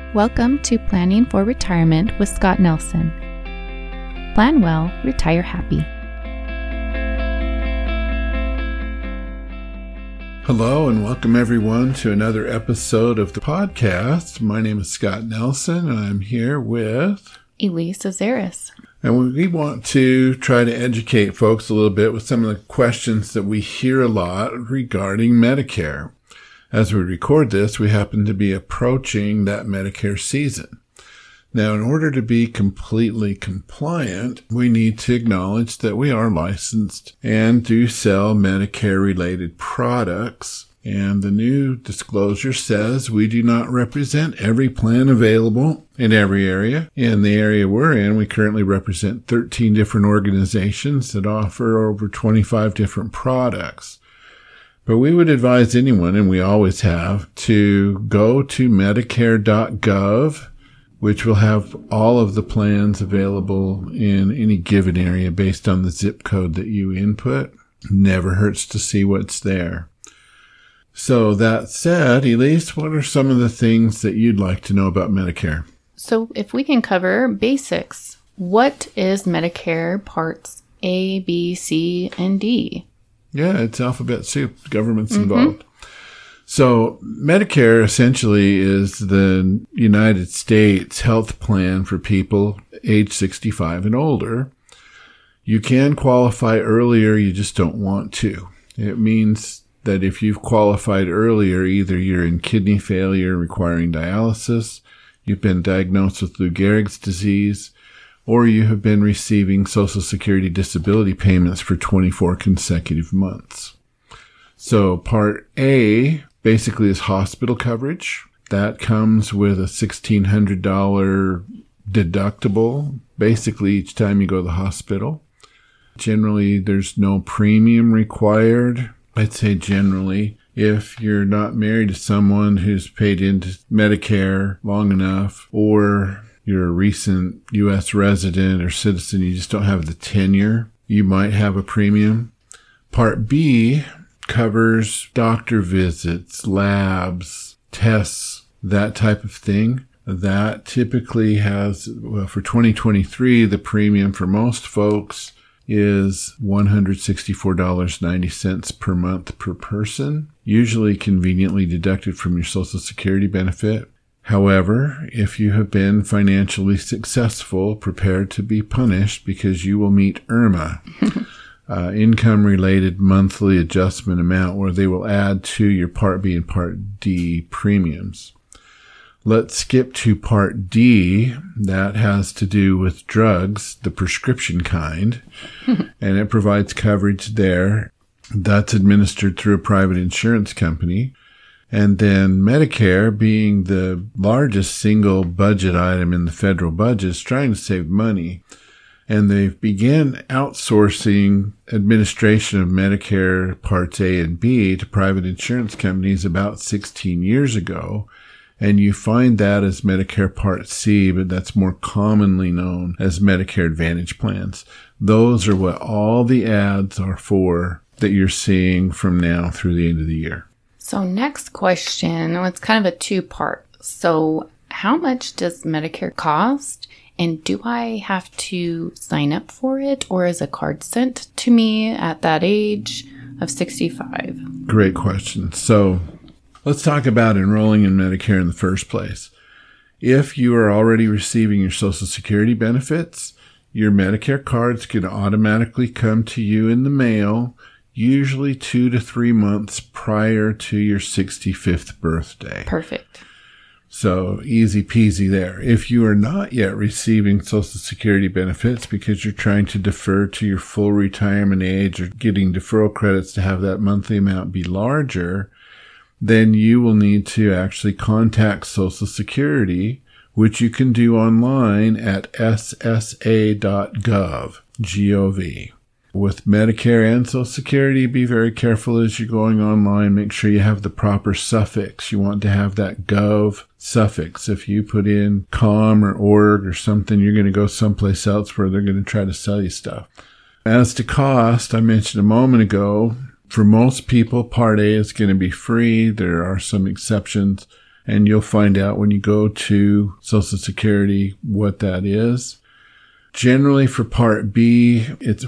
Welcome to Planning for Retirement with Scott Nelson. Plan well, retire happy. Hello and welcome everyone to another episode of the podcast. My name is Scott Nelson and I'm here with Elise Azaris. And we want to try to educate folks a little bit with some of the questions that we hear a lot regarding Medicare. As we record this, we happen to be approaching that Medicare season. Now, in order to be completely compliant, we need to acknowledge that we are licensed and do sell Medicare-related products. And the new disclosure says we do not represent every plan available in every area. In the area we're in, we currently represent 13 different organizations that offer over 25 different products. But we would advise anyone, and we always have, to go to Medicare.gov, which will have all of the plans available in any given area based on the zip code that you input. Never hurts to see what's there. So that said, Elise, what are some of the things that you'd like to know about Medicare? So if we can cover basics, what is Medicare Parts A, B, C, and D? Yeah, it's alphabet soup. Government's involved. So Medicare essentially is the United States health plan for people age 65 and older. You can qualify earlier, you just don't want to. It means that if you've qualified earlier, either you're in kidney failure requiring dialysis, you've been diagnosed with Lou Gehrig's disease, or you have been receiving Social Security disability payments for 24 consecutive months. So Part A basically is hospital coverage. That comes with a $1,600 deductible, basically each time you go to the hospital. Generally, there's no premium required. I'd say generally, if you're not married to someone who's paid into Medicare long enough, or you're a recent U.S. resident or citizen, you just don't have the tenure, you might have a premium. Part B covers doctor visits, labs, tests, that type of thing. That typically has, for 2023, the premium for most folks is $164.90 per month per person, usually conveniently deducted from your Social Security benefit. However, if you have been financially successful, prepare to be punished because you will meet IRMAA, income-related monthly adjustment amount, where they will add to your Part B and Part D premiums. Let's skip to Part D. That has to do with drugs, the prescription kind, and it provides coverage there. That's administered through a private insurance company. And then Medicare, being the largest single budget item in the federal budget, is trying to save money. And they've began outsourcing administration of Medicare Parts A and B to private insurance companies about 16 years ago. And you find that as Medicare Part C, but that's more commonly known as Medicare Advantage plans. Those are what all the ads are for that you're seeing from now through the end of the year. So next question, it's kind of a two-part. So how much does Medicare cost? And do I have to sign up for it, or is a card sent to me at that age of 65? Great question. So let's talk about enrolling in Medicare in the first place. If you are already receiving your Social Security benefits, your Medicare card's going to automatically come to you in the mail, usually 2 to 3 months prior to your 65th birthday. Perfect. So easy peasy there. If you are not yet receiving Social Security benefits because you're trying to defer to your full retirement age or getting deferral credits to have that monthly amount be larger, then you will need to actually contact Social Security, which you can do online at ssa.gov, G-O-V. With Medicare and Social Security, be very careful as you're going online. Make sure you have the proper suffix. You want to have that gov suffix. If you put in com or org or something, you're going to go someplace else where they're going to try to sell you stuff. As to cost, I mentioned a moment ago, for most people, Part A is going to be free. There are some exceptions. And you'll find out when you go to Social Security what that is. Generally for Part B, it's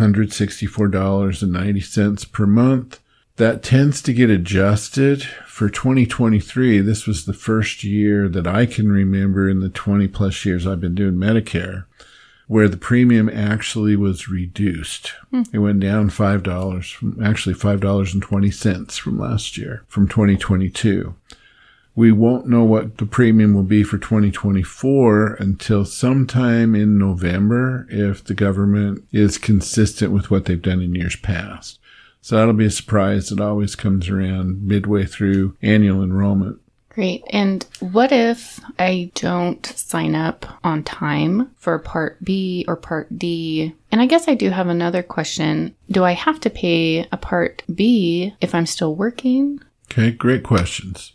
$164.90 per month. That tends to get adjusted. For 2023, this was the first year that I can remember in the 20 plus years I've been doing Medicare, where the premium actually was reduced. It went down $5, actually $5.20 from last year, from 2022. We won't know what the premium will be for 2024 until sometime in November if the government is consistent with what they've done in years past. So that'll be a surprise. It always comes around midway through annual enrollment. Great. And what if I don't sign up on time for Part B or Part D? And I guess I do have another question. Do I have to pay a Part B if I'm still working? Okay, great questions.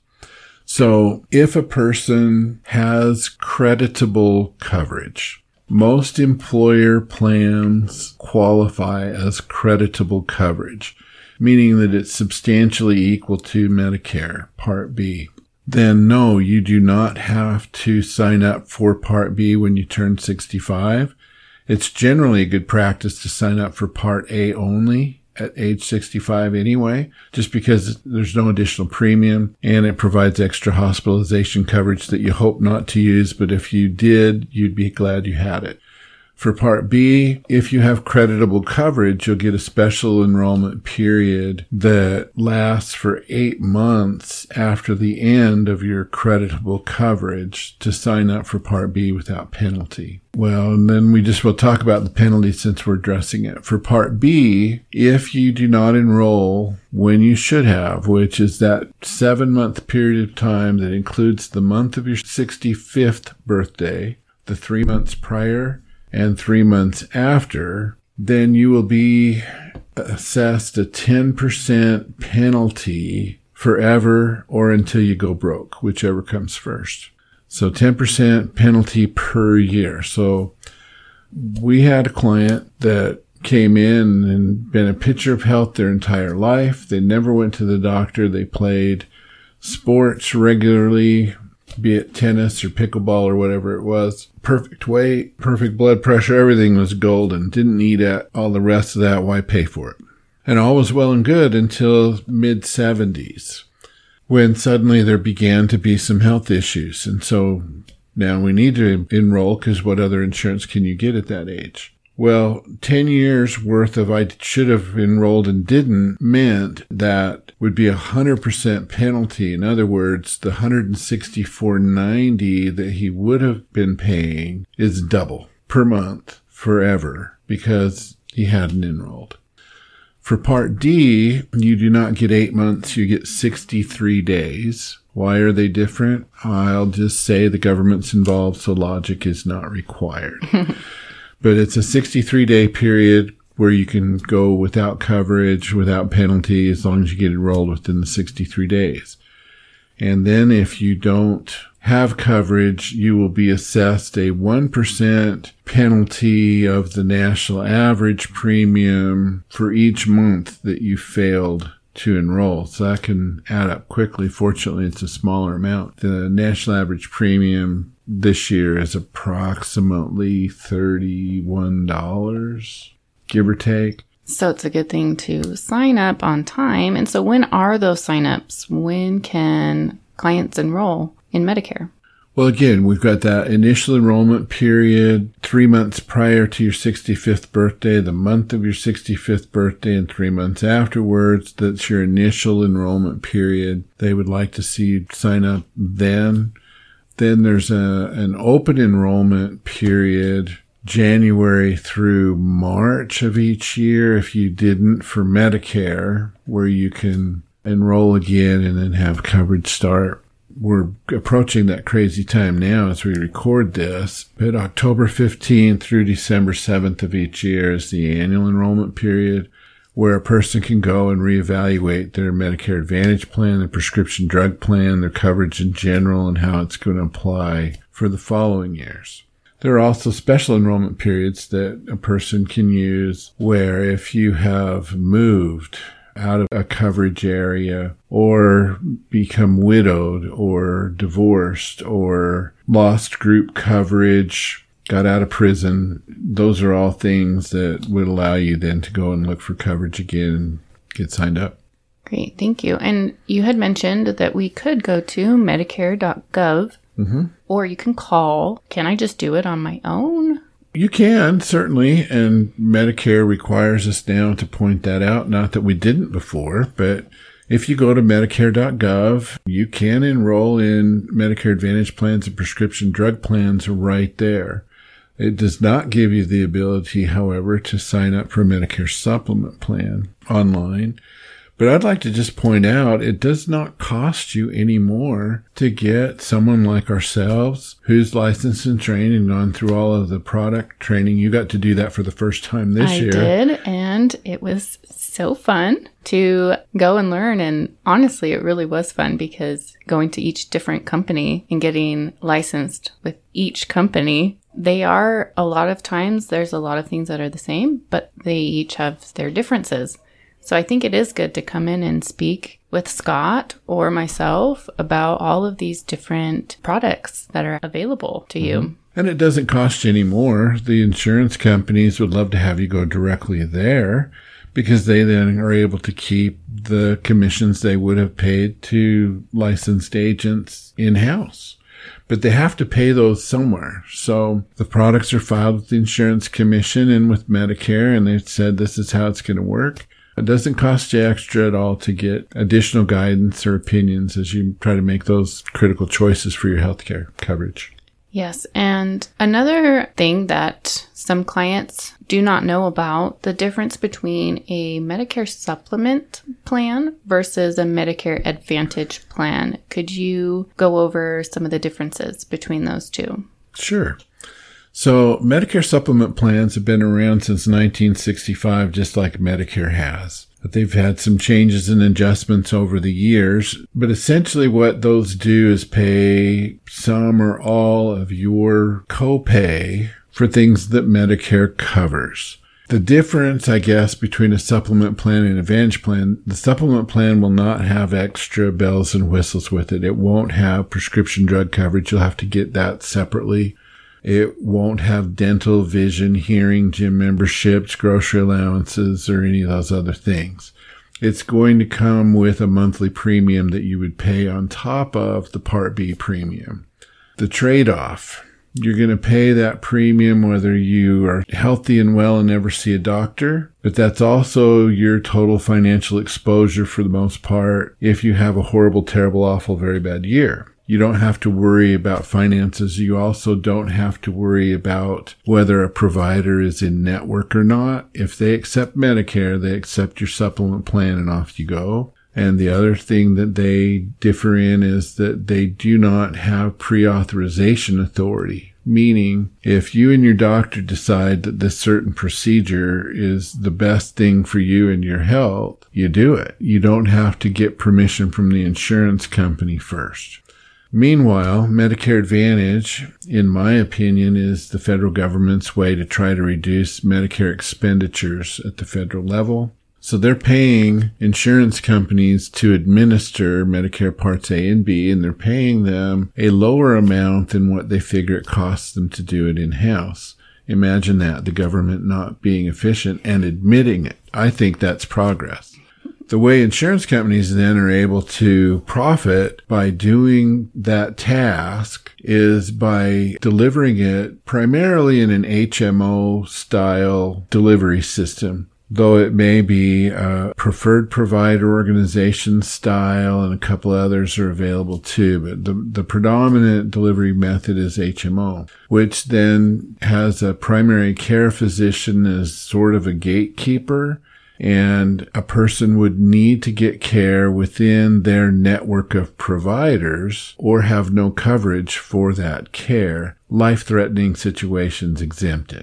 So if a person has creditable coverage, most employer plans qualify as creditable coverage, meaning that it's substantially equal to Medicare Part B. Then no, you do not have to sign up for Part B when you turn 65. It's generally a good practice to sign up for Part A only at age 65 anyway, just because there's no additional premium and it provides extra hospitalization coverage that you hope not to use, but if you did, you'd be glad you had it. For Part B, if you have creditable coverage, you'll get a special enrollment period that lasts for 8 months after the end of your creditable coverage to sign up for Part B without penalty. Well, and then we just will talk about the penalty since we're addressing it. For Part B, if you do not enroll when you should have, which is that 7-month period of time that includes the month of your 65th birthday, the 3 months prior, and 3 months after, then you will be assessed a 10% penalty forever or until you go broke, whichever comes first. So 10% penalty per year. So we had a client that came in and been a picture of health their entire life. They never went to the doctor. They played sports regularly, be it tennis or pickleball or whatever it was. Perfect weight, perfect blood pressure, everything was golden. Didn't need all the rest of that. Why pay for it? And all was well and good until mid-70s, when suddenly there began to be some health issues. And so now we need to enroll because what other insurance can you get at that age? Well, 10 years worth of I should have enrolled and didn't meant that would be 100% penalty. In other words, the $164.90 that he would have been paying is double per month forever because he hadn't enrolled. For Part D, you do not get 8 months, you get 63 days. Why are they different? I'll just say the government's involved, so logic is not required. But it's a 63-day period where you can go without coverage, without penalty, as long as you get enrolled within the 63 days. And then if you don't have coverage, you will be assessed a 1% penalty of the national average premium for each month that you failed to enroll. So that can add up quickly. Fortunately, it's a smaller amount. The national average premium this year is approximately $31, give or take. So it's a good thing to sign up on time. And so when are those signups? When can clients enroll in Medicare? Well, again, we've got that initial enrollment period 3 months prior to your 65th birthday, the month of your 65th birthday, and 3 months afterwards. That's your initial enrollment period. They would like to see you sign up then. Then there's an open enrollment period, January through March of each year, if you didn't, for Medicare, where you can enroll again and then have coverage start. We're approaching that crazy time now as we record this, but October 15th through December 7th of each year is the annual enrollment period, where a person can go and reevaluate their Medicare Advantage plan, their prescription drug plan, their coverage in general, and how it's going to apply for the following years. There are also special enrollment periods that a person can use where if you have moved out of a coverage area or become widowed or divorced or lost group coverage, got out of prison. Those are all things that would allow you then to go and look for coverage again and get signed up. Great. Thank you. And you had mentioned that we could go to Medicare.gov or you can call. Can I just do it on my own? You can, certainly, and Medicare requires us now to point that out. Not that we didn't before, but if you go to Medicare.gov, you can enroll in Medicare Advantage plans and prescription drug plans right there. It does not give you the ability, however, to sign up for a Medicare supplement plan online. But I'd like to just point out, it does not cost you any more to get someone like ourselves who's licensed and trained and gone through all of the product training. You got to do that for the first time this year. I did, and it was so fun to go and learn. And honestly, it really was fun because going to each different company and getting licensed with each company, they are, a lot of times, there's a lot of things that are the same, but they each have their differences. So I think it is good to come in and speak with Scott or myself about all of these different products that are available to you. And it doesn't cost you any more. The insurance companies would love to have you go directly there because they then are able to keep the commissions they would have paid to licensed agents in-house. But they have to pay those somewhere. So the products are filed with the insurance commission and with Medicare, and they've said this is how it's going to work. It doesn't cost you extra at all to get additional guidance or opinions as you try to make those critical choices for your healthcare coverage. Yes. And another thing that some clients do not know about, the difference between a Medicare supplement plan versus a Medicare Advantage plan. Could you go over some of the differences between those two? Sure. So Medicare supplement plans have been around since 1965, just like Medicare has. But they've had some changes and adjustments over the years. But essentially what those do is pay some or all of your copay for things that Medicare covers. The difference, I guess, between a supplement plan and an Advantage plan, the supplement plan will not have extra bells and whistles with it. It won't have prescription drug coverage. You'll have to get that separately. It won't have dental, vision, hearing, gym memberships, grocery allowances, or any of those other things. It's going to come with a monthly premium that you would pay on top of the Part B premium. The trade-off, you're going to pay that premium whether you are healthy and well and never see a doctor, but that's also your total financial exposure for the most part if you have a horrible, terrible, awful, very bad year. You don't have to worry about finances. You also don't have to worry about whether a provider is in network or not. If they accept Medicare, they accept your supplement plan and off you go. And the other thing that they differ in is that they do not have pre-authorization authority. Meaning, if you and your doctor decide that this certain procedure is the best thing for you and your health, you do it. You don't have to get permission from the insurance company first. Meanwhile, Medicare Advantage, in my opinion, is the federal government's way to try to reduce Medicare expenditures at the federal level. So they're paying insurance companies to administer Medicare Parts A and B, and they're paying them a lower amount than what they figure it costs them to do it in-house. Imagine that, the government not being efficient and admitting it. I think that's progress. The way insurance companies then are able to profit by doing that task is by delivering it primarily in an HMO style delivery system, though it may be a preferred provider organization style and a couple others are available too. But the predominant delivery method is HMO, which then has a primary care physician as sort of a gatekeeper. And a person would need to get care within their network of providers or have no coverage for that care, life-threatening situations exempted.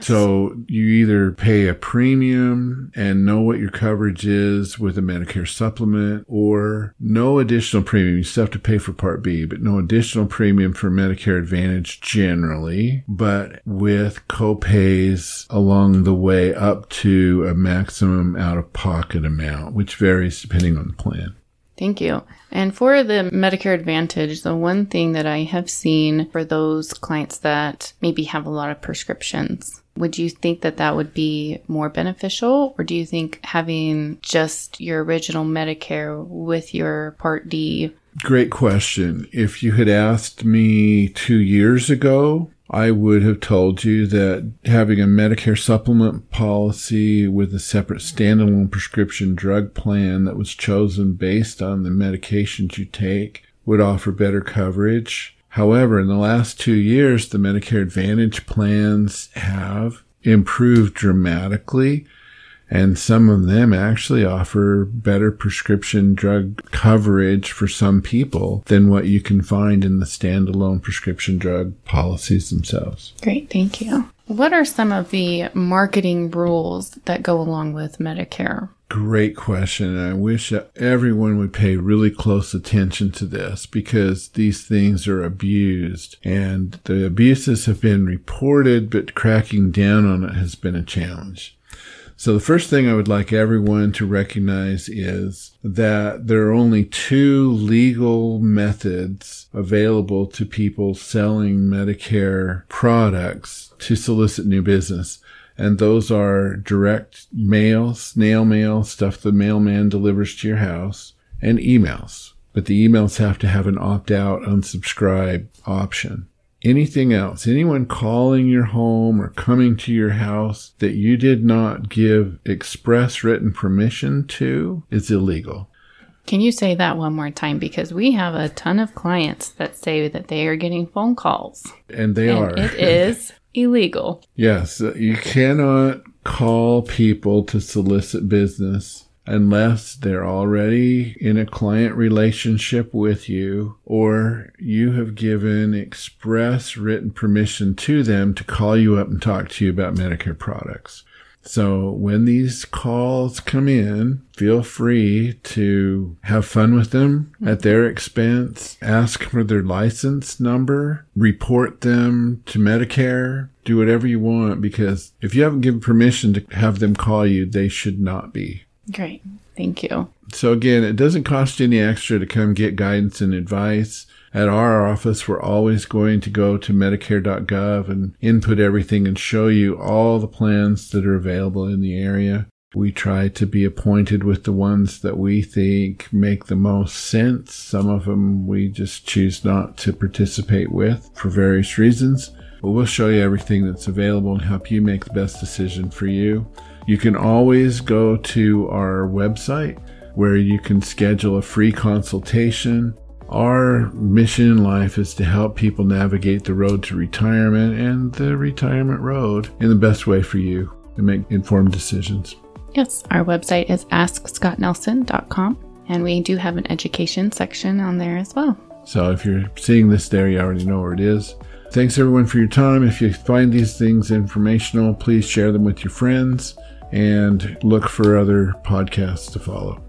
So you either pay a premium and know what your coverage is with a Medicare supplement, or no additional premium. You still have to pay for Part B, but no additional premium for Medicare Advantage generally, but with co-pays along the way up to a maximum out-of-pocket amount, which varies depending on the plan. Thank you. And for the Medicare Advantage, the one thing that I have seen for those clients that maybe have a lot of prescriptions, would you think that that would be more beneficial? Or do you think having just your original Medicare with your Part D? Great question. If you had asked me 2 years ago, I would have told you that having a Medicare supplement policy with a separate standalone prescription drug plan that was chosen based on the medications you take would offer better coverage. However, in the last 2 years, the Medicare Advantage plans have improved dramatically, and some of them actually offer better prescription drug coverage for some people than what you can find in the standalone prescription drug policies themselves. Great, thank you. What are some of the marketing rules that go along with Medicare? Great question. I wish everyone would pay really close attention to this, because these things are abused, and the abuses have been reported, but cracking down on it has been a challenge. So the first thing I would like everyone to recognize is that there are only 2 legal methods available to people selling Medicare products to solicit new business. And those are direct mail, snail mail, stuff the mailman delivers to your house, and emails. But the emails have to have an opt-out, unsubscribe option. Anything else, anyone calling your home or coming to your house that you did not give express written permission to is illegal. Can you say that one more time? Because we have a ton of clients that say that they are getting phone calls. And they are. It is illegal. Yes, you cannot call people to solicit business unless they're already in a client relationship with you, or you have given express written permission to them to call you up and talk to you about Medicare products. So when these calls come in, feel free to have fun with them at their expense. Ask for their license number, report them to Medicare, do whatever you want, because if you haven't given permission to have them call you, they should not be. Great. Thank you. So again, it doesn't cost you any extra to come get guidance and advice. At our office, we're always going to go to Medicare.gov and input everything and show you all the plans that are available in the area. We try to be appointed with the ones that we think make the most sense. Some of them we just choose not to participate with for various reasons. But we'll show you everything that's available and help you make the best decision for you. You can always go to our website where you can schedule a free consultation. Our mission in life is to help people navigate the road to retirement and the retirement road in the best way for you and make informed decisions. Yes, our website is AskScottNelson.com, and we do have an education section on there as well. So if you're seeing this there, you already know where it is. Thanks everyone for your time. If you find these things informational, please share them with your friends and look for other podcasts to follow.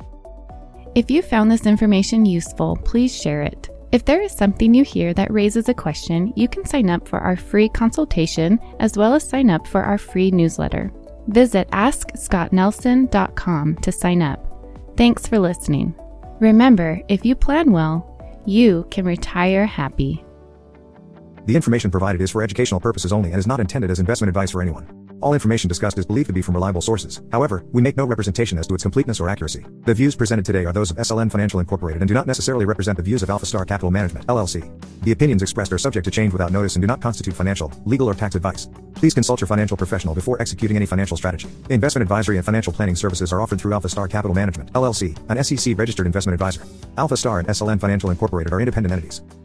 If you found this information useful, please share it. If there is something you hear that raises a question, you can sign up for our free consultation as well as sign up for our free newsletter. Visit AskScottNelson.com to sign up. Thanks for listening. Remember, if you plan well, you can retire happy. The information provided is for educational purposes only and is not intended as investment advice for anyone. All information discussed is believed to be from reliable sources. However, we make no representation as to its completeness or accuracy. The views presented today are those of SLN Financial Incorporated and do not necessarily represent the views of Alpha Star Capital Management, LLC. The opinions expressed are subject to change without notice and do not constitute financial, legal, or tax advice. Please consult your financial professional before executing any financial strategy. Investment advisory and financial planning services are offered through Alpha Star Capital Management, LLC, an SEC-registered investment advisor. Alpha Star and SLN Financial Incorporated are independent entities.